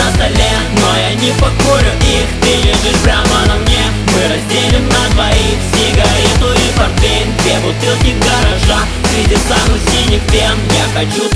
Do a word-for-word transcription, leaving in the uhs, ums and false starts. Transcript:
на столе, но я не покурю их. Ты лежишь прямо на мне, мы разделим на двоих сигарету и портвейн. Две бутылки гаража среди самых синих пен. Я хочу